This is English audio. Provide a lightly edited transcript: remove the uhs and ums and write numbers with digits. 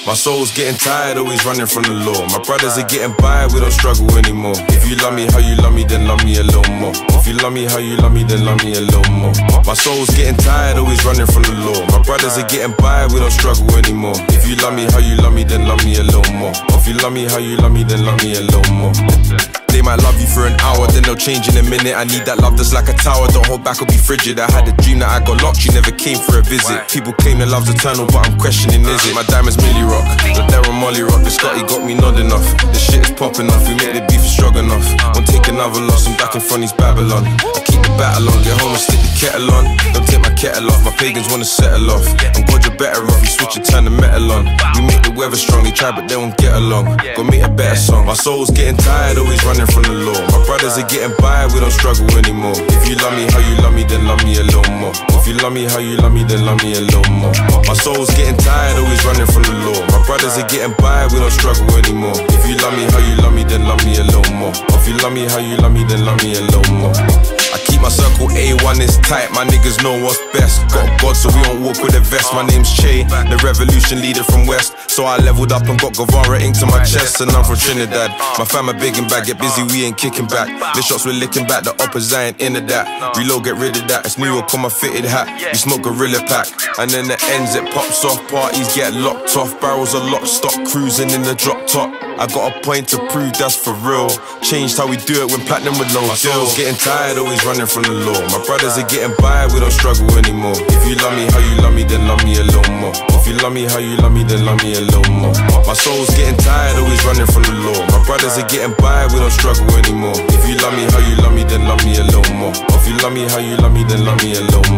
My soul's getting tired, always running from the law. My brothers are getting by, we don't struggle anymore. If you love me how you love me, then love me a little more. If you love me how you love me, then love me a little more. My soul's getting tired, always running from the law. My brothers are getting by, we don't struggle anymore. If you love me how you love me, then love me a little more. If you love me how you love me, then love me a little more. They might love you for an hour, then they'll change in a minute. I need that love that's like a tower, don't hold back or be frigid. I had a dream that I got locked, you never came for a visit. People claim that love's eternal, but I'm questioning, is it? My diamonds Millie Rock, the Darren Molly Rock. The Scotty got me nodding off, the shit is popping off. We make the beef strong enough, won't take another loss. I'm back in front of Babylon. I keep the battle on, get home and stick the kettle on. Don't take my kettle off, my pagans wanna settle off. I'm glad you're better off, you switch and turn the metal on. We make the weather strong, they try but they won't get along. Go make a better song. My soul's getting tired, always running from the law. My brothers are getting by, we don't struggle anymore. If you love me how you love me, then love me a little more. If you love me how you love me, then love me a little more. My soul's getting tired, always running from the law. My brothers are getting by, we don't struggle anymore. If you love me how you love me, then love me a little more. If you love me how you love me, then love me a little more. I keep my circle A1, it's tight, my niggas know what's best. Got God so we don't walk with a vest. My name's Che, the revolution leader from West. So I leveled up and got Guevara ink to my chest. And I'm from Trinidad, my fam are big and bad. Get busy, we ain't kicking back. The shots we're licking back, the uppers I ain't into that. Reload, get rid of that, it's New York on my fitted hat. We smoke Gorilla Pack, and then the ends it pops off. Parties get locked off, barrels are locked, stop cruising in the drop top. I got a point to prove that's for real. Changed how we do it when platinum with no deals. Getting tired, always running from the law. My brothers are getting by, we don't struggle anymore. If you love me how you love me, then love me a little more. If you love me how you love me, then love me a little more. My soul's getting tired, always running from the law. My brothers are getting by, we don't struggle anymore. If you love me how you love me, then love me a little more. If you love me how you love me, then love me a little more.